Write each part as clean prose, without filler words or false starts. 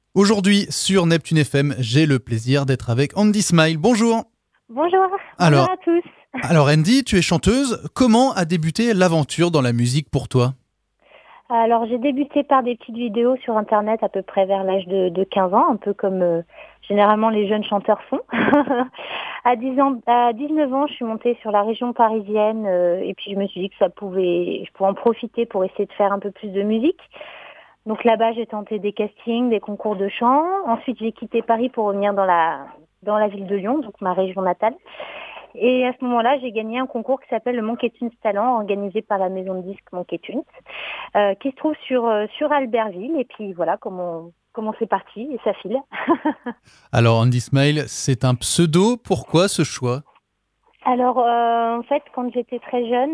Aujourd'hui, sur Neptune FM, j'ai le plaisir d'être avec Andy Smile. Bonjour. Bonjour, bonjour Alors, à tous. alors Andy, tu es chanteuse. Comment a débuté l'aventure dans la musique pour toi? Alors j'ai débuté par des petites vidéos sur Internet à peu près vers l'âge de 15 ans, un peu comme généralement les jeunes chanteurs font. À 19 ans, je suis montée sur la région parisienne et puis je me suis dit que je pouvais en profiter pour essayer de faire un peu plus de musique. Donc là-bas, j'ai tenté des castings, des concours de chant. Ensuite, j'ai quitté Paris pour revenir dans la ville de Lyon, donc ma région natale. Et à ce moment-là, j'ai gagné un concours qui s'appelle le Monkey Tunes Talent, organisé par la maison de disques Monkey Tunes, qui se trouve sur Albertville. Et puis voilà comment c'est parti et ça file. Alors Andy Smile, c'est un pseudo. Pourquoi ce choix? Alors en fait, quand j'étais très jeune,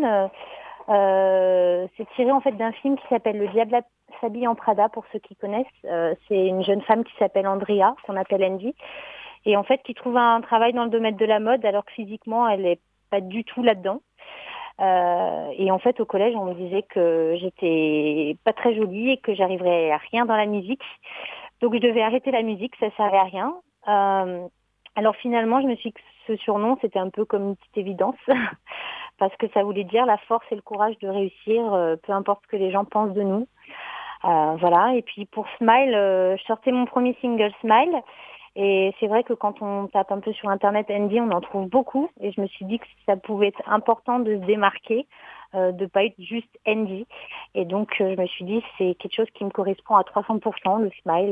c'est tiré en fait d'un film qui s'appelle Le Diable s'habille en Prada pour ceux qui connaissent. C'est une jeune femme qui s'appelle Andrea, qu'on appelle Andy, et en fait qui trouve un travail dans le domaine de la mode alors que physiquement elle est pas du tout là-dedans. Et en fait, au collège, on me disait que j'étais pas très jolie et que j'arriverais à rien dans la musique. Donc, je devais arrêter la musique, ça servait à rien. Alors finalement, je me suis dit que ce surnom, c'était un peu comme une petite évidence, parce que ça voulait dire la force et le courage de réussir, peu importe ce que les gens pensent de nous. Voilà. Et puis pour Smile, je sortais mon premier single Smile. Et c'est vrai que quand on tape un peu sur Internet Andy, on en trouve beaucoup. Et je me suis dit que ça pouvait être important de se démarquer, de pas être juste Andy. Et donc, je me suis dit, c'est quelque chose qui me correspond à 300%, le smile,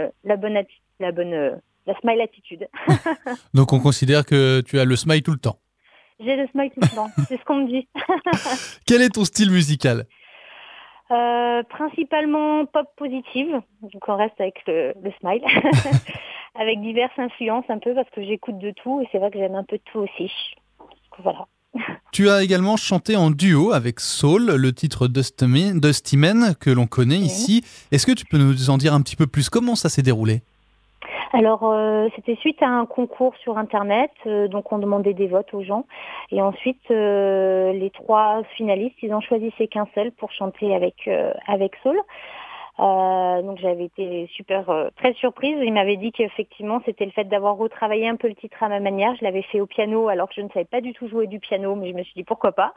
la smile attitude. Donc on considère que tu as le smile tout le temps. J'ai le smile tout le temps, c'est ce qu'on me dit. Quel est ton style musical? Principalement pop positive, donc on reste avec le smile, avec diverses influences un peu parce que j'écoute de tout et c'est vrai que j'aime un peu de tout aussi. Donc, voilà. Tu as également chanté en duo avec Soul, le titre Dusty Man que l'on connaît Oui. ici. Est-ce que tu peux nous en dire un petit peu plus? Comment ça s'est déroulé? Alors, c'était suite à un concours sur Internet, donc on demandait des votes aux gens. Et ensuite, les trois finalistes, ils en choisissaient qu'un seul pour chanter avec Saul. Donc j'avais été super très surprise. Il m'avait dit qu'effectivement c'était le fait d'avoir retravaillé un peu le titre à ma manière. Je l'avais fait au piano alors que je ne savais pas du tout jouer du piano, mais je me suis dit pourquoi pas.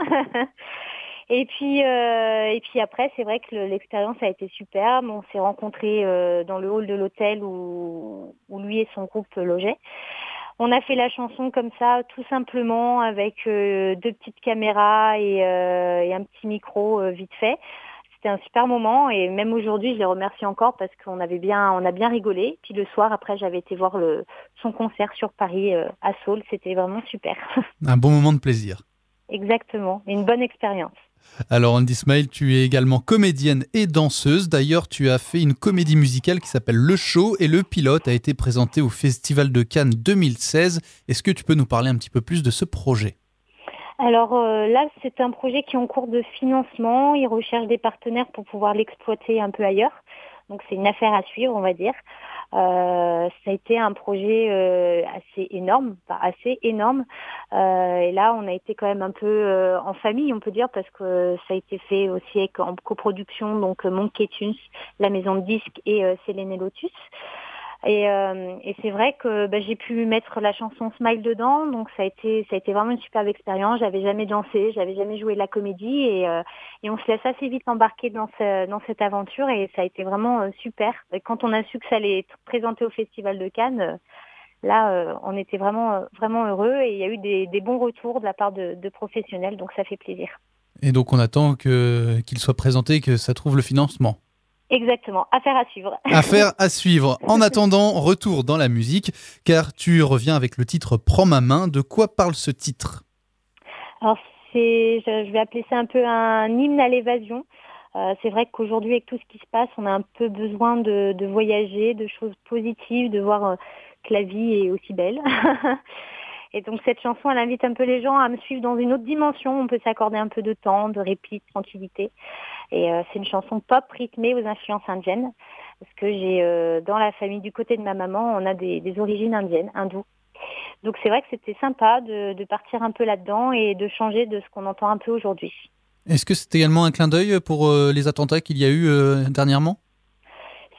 Et puis après, c'est vrai que l'expérience a été superbe. On s'est rencontrés dans le hall de l'hôtel où lui et son groupe logeaient. On a fait la chanson comme ça, tout simplement, avec deux petites caméras et un petit micro vite fait. C'était un super moment et même aujourd'hui, je les remercie encore parce on a bien rigolé. Puis le soir, après, j'avais été voir son concert sur Paris à Saul. C'était vraiment super. Un bon moment de plaisir. Exactement, une bonne expérience. Alors Andy Smile, tu es également comédienne et danseuse. D'ailleurs, tu as fait une comédie musicale qui s'appelle Le Show et le pilote a été présenté au Festival de Cannes 2016. Est-ce que tu peux nous parler un petit peu plus de ce projet? Alors là, c'est un projet qui est en cours de financement. Ils recherchent des partenaires pour pouvoir l'exploiter un peu ailleurs. Donc c'est une affaire à suivre, on va dire. Ça a été un projet assez énorme, pas assez énorme. Et là, on a été quand même un peu en famille, on peut dire, parce que ça a été fait aussi en coproduction, donc Monkey Tunes, la maison de disques et Céline et Lotus. Et c'est vrai que j'ai pu mettre la chanson Smile dedans, donc ça a été vraiment une superbe expérience. J'avais jamais dansé, j'avais jamais joué de la comédie et on se laisse assez vite embarquer dans cette aventure et ça a été vraiment super. Et quand on a su que ça allait être présenté au Festival de Cannes, là on était vraiment heureux et il y a eu des bons retours de la part de professionnels, donc ça fait plaisir. Et donc on attend qu'il soit présenté, que ça trouve le financement. Exactement, affaire à suivre. Affaire à suivre. En attendant, retour dans la musique, car tu reviens avec le titre Prends ma main. De quoi parle ce titre? Alors je vais appeler ça un peu un hymne à l'évasion. C'est vrai qu'aujourd'hui, avec tout ce qui se passe, on a un peu besoin de voyager, de choses positives, de voir que la vie est aussi belle. Et donc cette chanson, elle invite un peu les gens à me suivre dans une autre dimension. On peut s'accorder un peu de temps, de répit, de tranquillité. Et c'est une chanson pop rythmée aux influences indiennes. Parce que j'ai dans la famille du côté de ma maman, on a des origines indiennes, hindoues. Donc c'est vrai que c'était sympa de partir un peu là-dedans et de changer de ce qu'on entend un peu aujourd'hui. Est-ce que c'est également un clin d'œil pour les attentats qu'il y a eu dernièrement?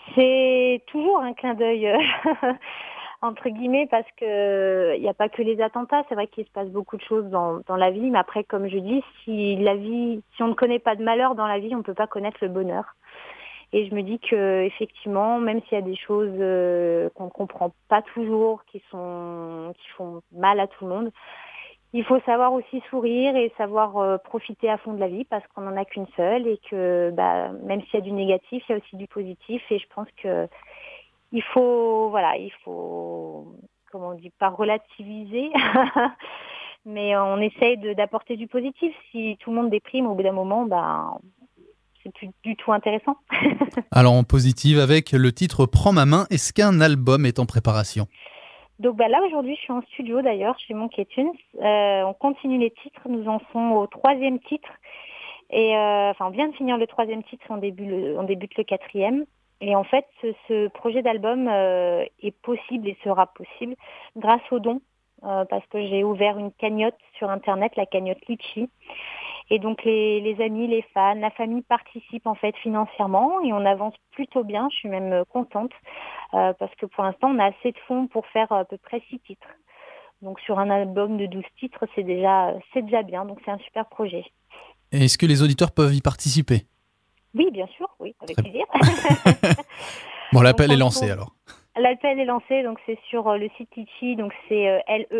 C'est toujours un clin d'œil entre guillemets parce que il n'y a pas que les attentats. C'est vrai qu'il se passe beaucoup de choses dans la vie, mais après, comme je dis, si on ne connaît pas de malheur dans la vie, on ne peut pas connaître le bonheur. Et je me dis que effectivement, même s'il y a des choses qu'on ne comprend pas toujours, qui font mal à tout le monde, il faut savoir aussi sourire et savoir profiter à fond de la vie parce qu'on n'en a qu'une seule et que même s'il y a du négatif, il y a aussi du positif. Et je pense que il faut, comment on dit, pas relativiser, mais on essaye d'apporter du positif. Si tout le monde déprime, au bout d'un moment, c'est plus du tout intéressant. Alors en positive, avec le titre Prends ma main, est-ce qu'un album est en préparation ? Donc là, aujourd'hui, je suis en studio d'ailleurs, chez Monkey Tunes. On continue les titres, nous en sommes au 3e titre. Et on vient de finir le 3e titre, on débute le 4e. Et en fait, ce projet d'album est possible et sera possible grâce aux dons, parce que j'ai ouvert une cagnotte sur Internet, la cagnotte Litchi. Et donc les amis, les fans, la famille participent en fait financièrement et on avance plutôt bien. Je suis même contente parce que pour l'instant, on a assez de fonds pour faire à peu près 6 titres. Donc sur un album de 12 titres, c'est déjà bien. Donc c'est un super projet. Et est-ce que les auditeurs peuvent y participer ? Oui, bien sûr, oui, avec plaisir. Bon, l'appel est lancé alors. L'appel est lancé, donc c'est sur le site Litchi, donc c'est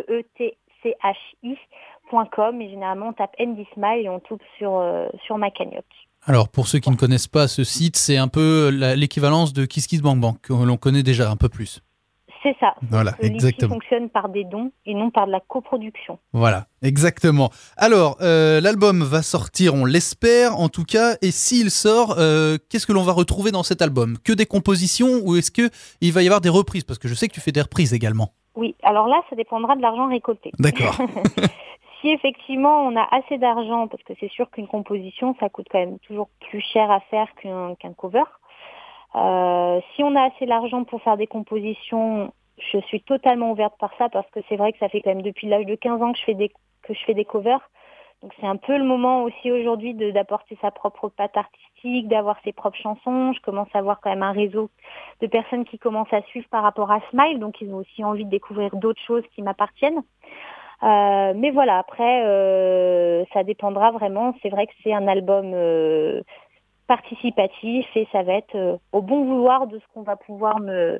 leetchi.com et généralement on tape Andy Smile et on tombe sur ma cagnotte. Alors pour ceux qui ne connaissent pas ce site, c'est un peu l'équivalence de KissKissBankBank, que l'on connaît déjà un peu plus. C'est ça. Voilà, exactement. Litchi fonctionne par des dons et non par de la coproduction. Voilà, exactement. Alors, l'album va sortir, on l'espère en tout cas, et s'il sort, qu'est-ce que l'on va retrouver dans cet album ? Que des compositions ou est-ce qu'il va y avoir des reprises ? Parce que je sais que tu fais des reprises également. Oui, alors là, ça dépendra de l'argent récolté. D'accord. Si effectivement on a assez d'argent, parce que c'est sûr qu'une composition, ça coûte quand même toujours plus cher à faire qu'un cover. Si on a assez d'argent pour faire des compositions, je suis totalement ouverte par ça parce que c'est vrai que ça fait quand même depuis l'âge de 15 ans que je fais des covers. Donc c'est un peu le moment aussi aujourd'hui d'apporter sa propre patte artistique, d'avoir ses propres chansons. Je commence à avoir quand même un réseau de personnes qui commencent à suivre par rapport à Smile, donc ils ont aussi envie de découvrir d'autres choses qui m'appartiennent. Mais voilà, après, ça dépendra vraiment. C'est vrai que c'est un album participatif et ça va être au bon vouloir de ce qu'on va pouvoir me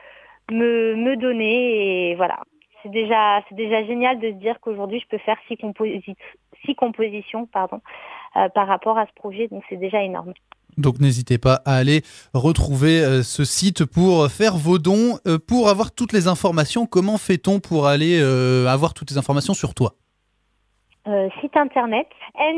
donner. Et voilà, c'est déjà génial de se dire qu'aujourd'hui, je peux faire 6 compositions par rapport à ce projet. Donc, c'est déjà énorme. Donc n'hésitez pas à aller retrouver ce site pour faire vos dons, pour avoir toutes les informations. Comment fait-on pour aller avoir toutes les informations sur toi ? Site internet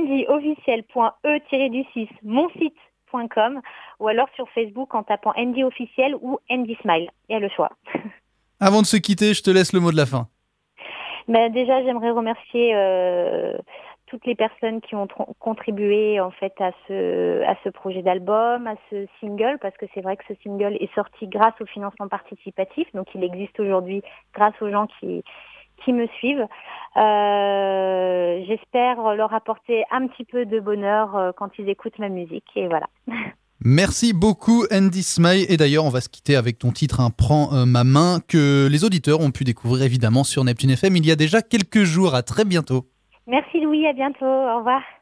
andyofficiel.e-du6 monsite.com ou alors sur Facebook en tapant Andy Officiel ou Andy Smile. Il y a le choix. Avant de se quitter, je te laisse le mot de la fin. Déjà, j'aimerais remercier toutes les personnes qui ont contribué en fait à ce projet d'album, à ce single, parce que c'est vrai que ce single est sorti grâce au financement participatif, donc il existe aujourd'hui grâce aux gens qui me suivent. J'espère leur apporter un petit peu de bonheur quand ils écoutent ma musique et voilà. Merci beaucoup Andy Smile, et d'ailleurs on va se quitter avec ton titre Prends ma main, que les auditeurs ont pu découvrir évidemment sur Neptune FM il y a déjà quelques jours. À très bientôt. Merci Louis, à bientôt, au revoir.